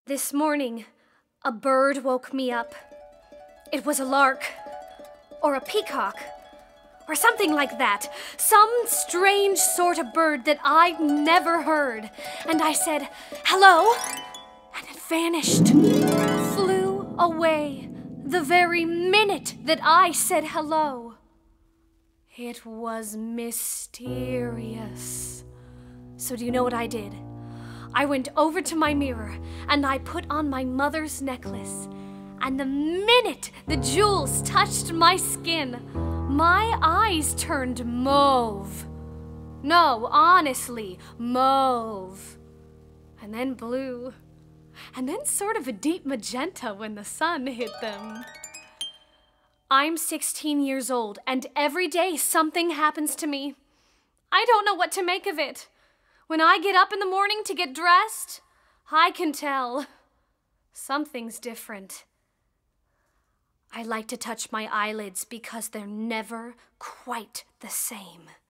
This morning, a bird woke me up. It was a lark, or a peacock, or something like that. Some strange sort of bird that I'd never heard. And I said, "Hello," and it vanished, flew away the very minute that I said hello. It was mysterious. So do you know what I did? I went over to my mirror and I put on my mother's necklace. And the minute the jewels touched my skin, my eyes turned mauve. No, honestly, mauve. And then blue. And then sort of a deep magenta when the sun hit them. I'm 16 years old, and every day something happens to me. I don't know what to make of it. When I get up in the morning to get dressed, I can tell something's different. I like to touch my eyelids because they're never quite the same.